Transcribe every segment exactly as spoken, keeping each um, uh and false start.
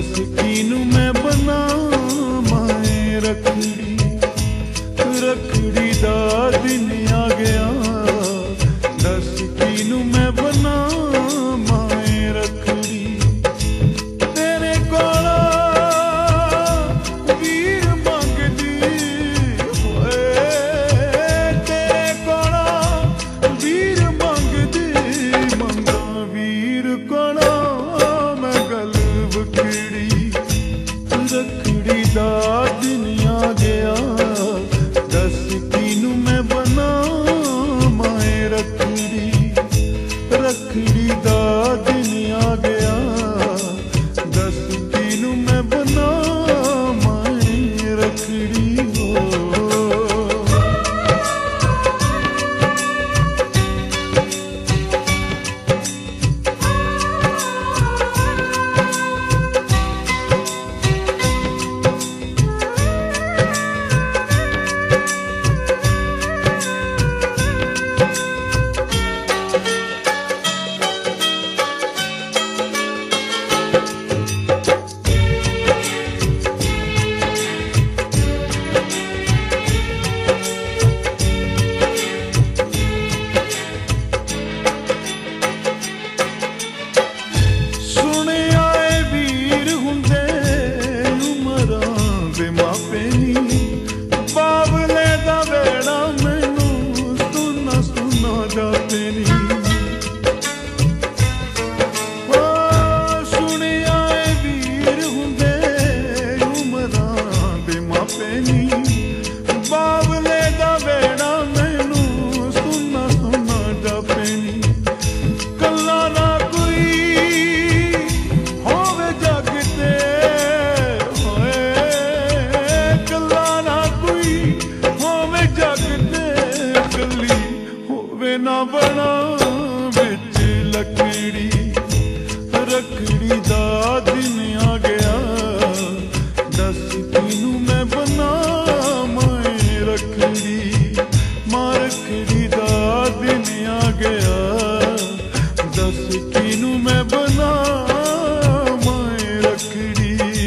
दस किनू मैं बनावां रखड़ी, रखड़ी दा दिन आ गया। दस किनू मैं बनावां रखड़ी, तेरे कोला वीर मंगदी होए, तेरे कोला वीर मंगदी, मंगा वीर कोला मैं गल बखड़ी। रखड़ी दा दिन आ गया, दस किनू मैं बनावां रखड़ी, रखड़ी दा दिन आ गया। दस किनू मैं बनावां रखड़ी हो। ना बना बिच लकड़ी, रखड़ी दा दिन आ गया। दस किनू मैं बनावां रखड़ी, मां रखड़ी दा दिन आ गया। दस किनू मैं बनावां रखड़ी।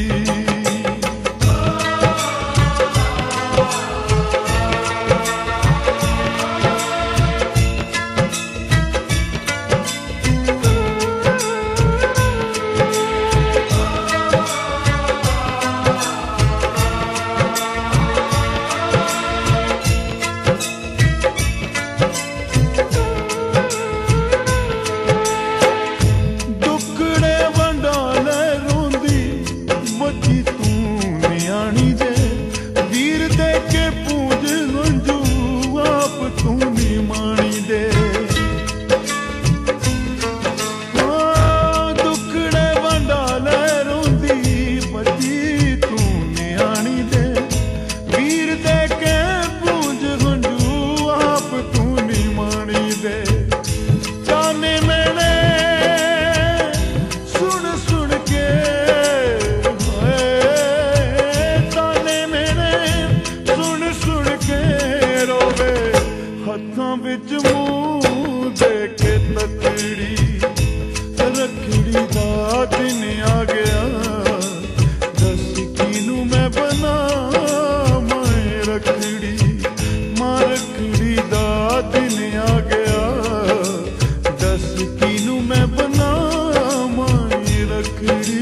हत्थां विच मूंह दे के तकड़ी, रखड़ी दा दिन आ गया। दस किनू मैं बनावां रखड़ी, मां रखड़ी दा दिन आ गया। दस किनू मैं बनावां रखड़ी।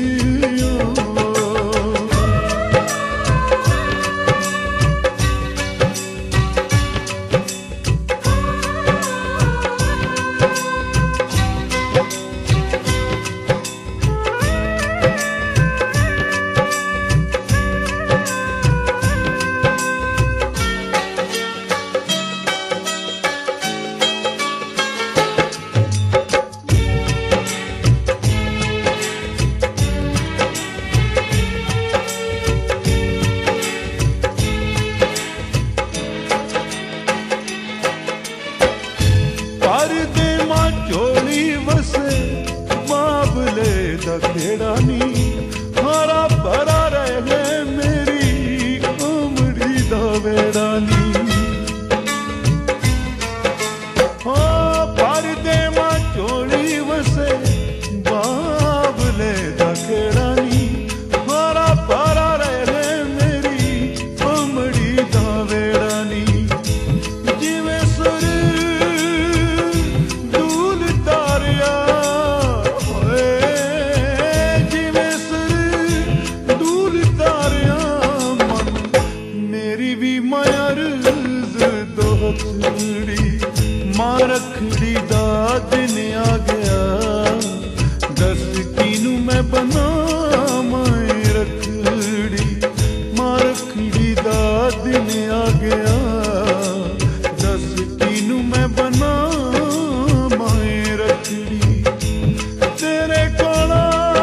दिन आ गया, दस किनू मैं बनावां रखड़ी, मां रखड़ी दा दिन आ गया, दस किनू मैं बनावां रखड़ी। तेरे कोला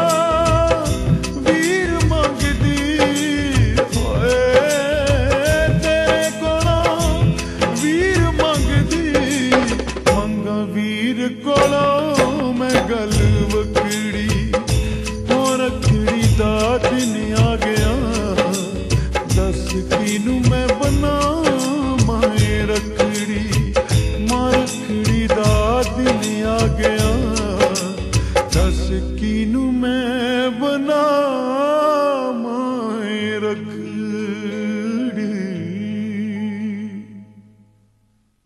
वीर मंगदी होए, तेरे कोला वीर मंगदी, मंगा वीर कोला मैं गल वकड़ी, हो रखड़ी दा दिन आ गया, दस किनू मैं बनावां रखड़ी, मां रखड़ी दा दिन आ गया, दस किनू मैं बना